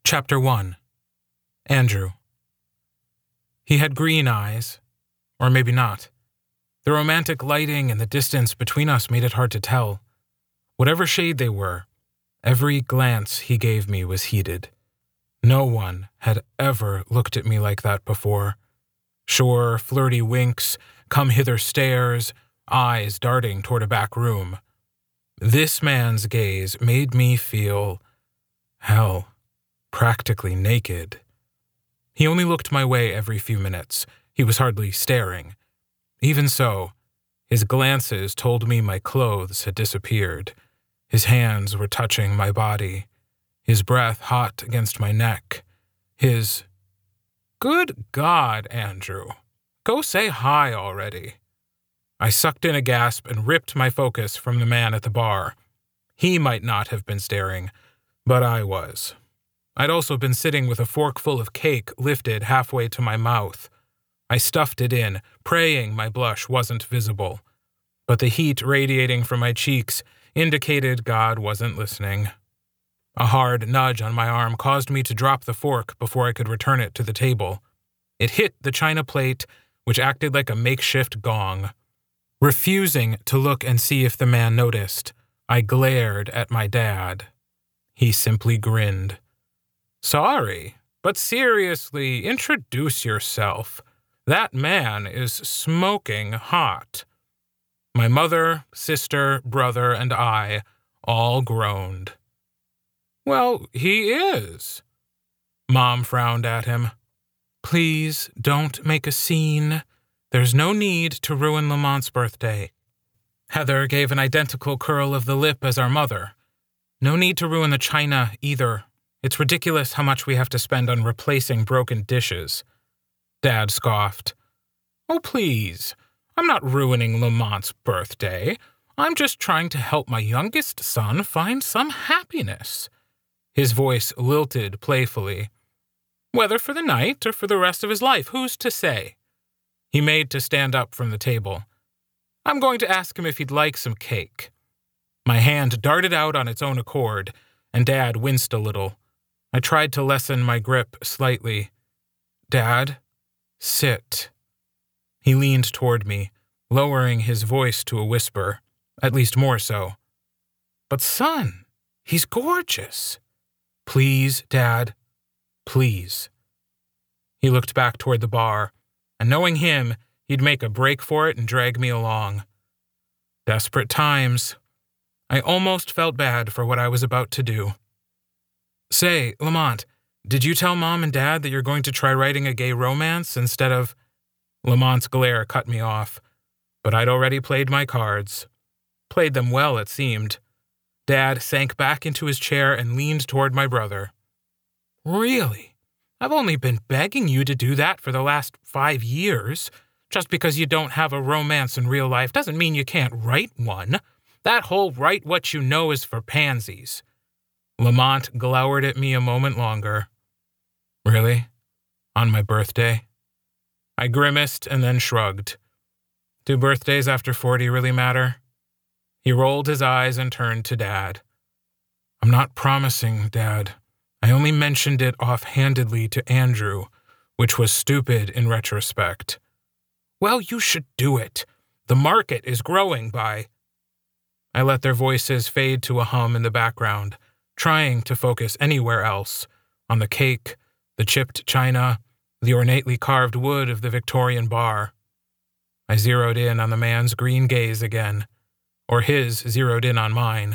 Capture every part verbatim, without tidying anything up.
Chapter one. Andrew. He had green eyes, or maybe not. The romantic lighting and the distance between us made it hard to tell. Whatever shade they were, every glance he gave me was heated. No one had ever looked at me like that before. Sure, flirty winks, come-hither stares, eyes darting toward a back room. This man's gaze made me feel, hell, practically naked. He only looked my way every few minutes. He was hardly staring. Even so, his glances told me my clothes had disappeared. His hands were touching my body, his breath hot against my neck. His, "Good God, Andrew, go say hi already." I sucked in a gasp and ripped my focus from the man at the bar. He might not have been staring, but I was. I'd also been sitting with a fork full of cake lifted halfway to my mouth. I stuffed it in, praying my blush wasn't visible. But the heat radiating from my cheeks indicated God wasn't listening. A hard nudge on my arm caused me to drop the fork before I could return it to the table. It hit the china plate, which acted like a makeshift gong. Refusing to look and see if the man noticed, I glared at my dad. He simply grinned. "Sorry, but seriously, introduce yourself. That man is smoking hot." My mother, sister, brother, and I all groaned. "Well, he is." Mom frowned at him. "Please don't make a scene. There's no need to ruin Lamont's birthday." Heather gave an identical curl of the lip as our mother. "No need to ruin the china either. It's ridiculous how much we have to spend on replacing broken dishes." Dad scoffed. "Oh, please. I'm not ruining Lamont's birthday. I'm just trying to help my youngest son find some happiness." His voice lilted playfully. "Whether for the night or for the rest of his life, who's to say?" He made to stand up from the table. "I'm going to ask him if he'd like some cake." My hand darted out on its own accord, and Dad winced a little. I tried to lessen my grip slightly. "Dad, sit." He leaned toward me, lowering his voice to a whisper, at least more so. "But son, he's gorgeous." "Please, Dad, please." He looked back toward the bar, and knowing him, he'd make a break for it and drag me along. Desperate times. I almost felt bad for what I was about to do. "Say, Lamont, did you tell Mom and Dad that you're going to try writing a gay romance instead of—" Lamont's glare cut me off, but I'd already played my cards. Played them well, it seemed. Dad sank back into his chair and leaned toward my brother. "Really? I've only been begging you to do that for the last five years. Just because you don't have a romance in real life doesn't mean you can't write one. That whole write what you know is for pansies." Lamont glowered at me a moment longer. "Really? On my birthday?" I grimaced and then shrugged. Do birthdays after forty really matter? He rolled his eyes and turned to Dad. "I'm not promising, Dad. I only mentioned it offhandedly to Andrew, which was stupid in retrospect." "Well, you should do it. The market is growing by—" I let their voices fade to a hum in the background, trying to focus anywhere else, on the cake, the chipped china, the ornately carved wood of the Victorian bar. I zeroed in on the man's green gaze again, or his zeroed in on mine.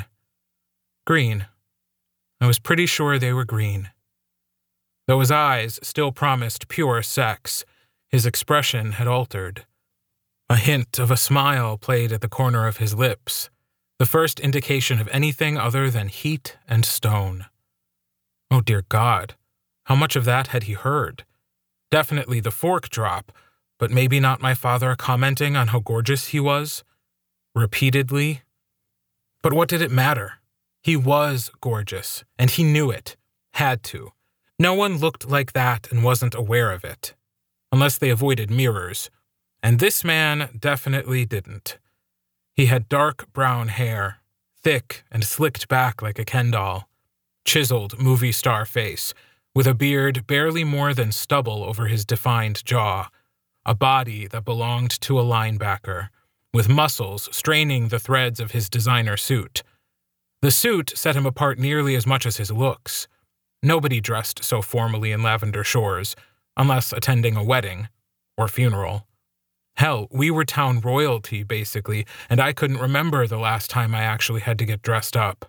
Green. I was pretty sure they were green. Though his eyes still promised pure sex, his expression had altered. A hint of a smile played at the corner of his lips, the first indication of anything other than heat and stone. Oh, dear God, how much of that had he heard? Definitely the fork drop, but maybe not my father commenting on how gorgeous he was? Repeatedly? But what did it matter? He was gorgeous, and he knew it. Had to. No one looked like that and wasn't aware of it. Unless they avoided mirrors. And this man definitely didn't. He had dark brown hair, thick and slicked back like a Ken doll, chiseled movie star face, with a beard barely more than stubble over his defined jaw, a body that belonged to a linebacker, with muscles straining the threads of his designer suit. The suit set him apart nearly as much as his looks. Nobody dressed so formally in Lavender Shores, unless attending a wedding or funeral. Hell, we were town royalty, basically, and I couldn't remember the last time I actually had to get dressed up.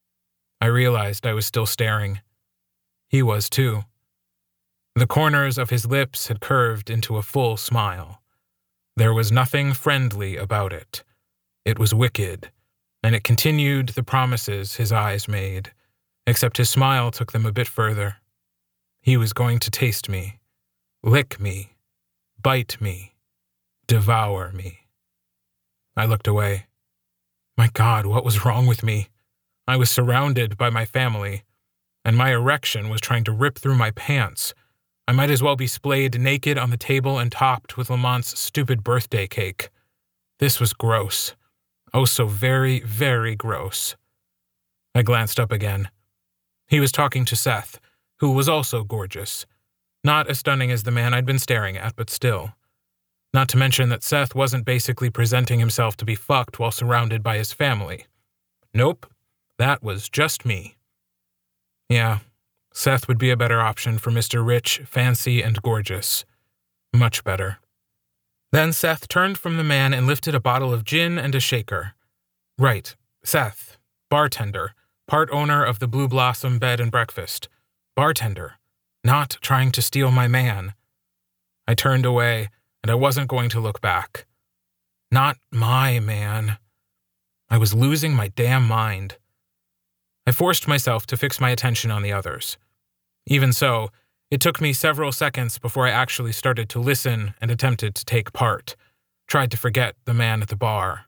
I realized I was still staring. He was too. The corners of his lips had curved into a full smile. There was nothing friendly about it. It was wicked, and it continued the promises his eyes made, except his smile took them a bit further. He was going to taste me, lick me, bite me, devour me. I looked away. My God, what was wrong with me? I was surrounded by my family, and my erection was trying to rip through my pants. I might as well be splayed naked on the table and topped with Lamont's stupid birthday cake. This was gross. Oh, so very, very gross. I glanced up again. He was talking to Seth, who was also gorgeous. Not as stunning as the man I'd been staring at, but still. Not to mention that Seth wasn't basically presenting himself to be fucked while surrounded by his family. Nope, that was just me. Yeah, Seth would be a better option for Mister Rich, fancy, and gorgeous. Much better. Then Seth turned from the man and lifted a bottle of gin and a shaker. Right, Seth, bartender, part owner of the Blue Blossom Bed and Breakfast. Bartender, not trying to steal my man. I turned away, and I wasn't going to look back. Not my man. I was losing my damn mind. I forced myself to fix my attention on the others. Even so, it took me several seconds before I actually started to listen and attempted to take part, tried to forget the man at the bar.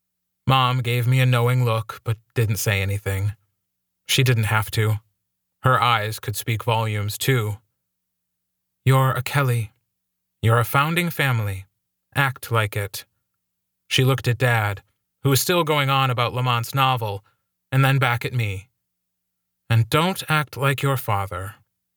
Mom gave me a knowing look, but didn't say anything. She didn't have to. Her eyes could speak volumes, too. You're a Kelly. You're a founding family. Act like it. She looked at Dad, who was still going on about Lamont's novel, and then back at me. And don't act like your father.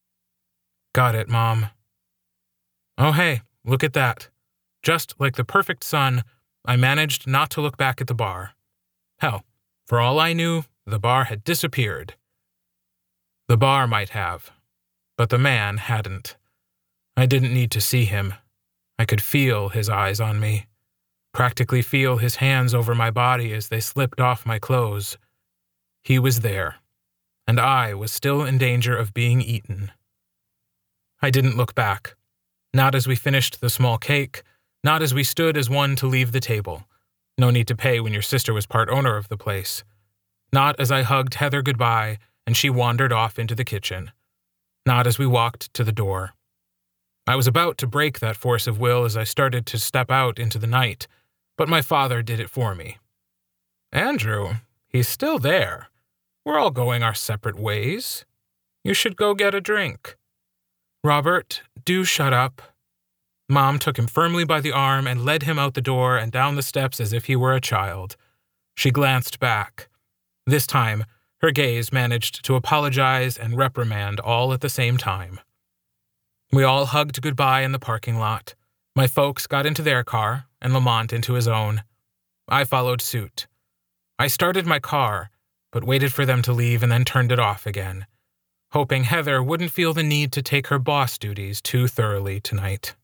Got it, Mom. Oh, hey, look at that. Just like the perfect son, I managed not to look back at the bar. Hell, for all I knew, the bar had disappeared. The bar might have, but the man hadn't. I didn't need to see him. I could feel his eyes on me, practically feel his hands over my body as they slipped off my clothes. He was there, and I was still in danger of being eaten. I didn't look back, not as we finished the small cake, not as we stood as one to leave the table. No need to pay when your sister was part owner of the place. Not as I hugged Heather goodbye and she wandered off into the kitchen. Not as we walked to the door. I was about to break that force of will as I started to step out into the night, but my father did it for me. Andrew, he's still there. We're all going our separate ways. You should go get a drink. Robert, do shut up. Mom took him firmly by the arm and led him out the door and down the steps as if he were a child. She glanced back. This time, her gaze managed to apologize and reprimand all at the same time. We all hugged goodbye in the parking lot. My folks got into their car, and Lamont into his own. I followed suit. I started my car, but waited for them to leave and then turned it off again, hoping Heather wouldn't feel the need to take her boss duties too thoroughly tonight.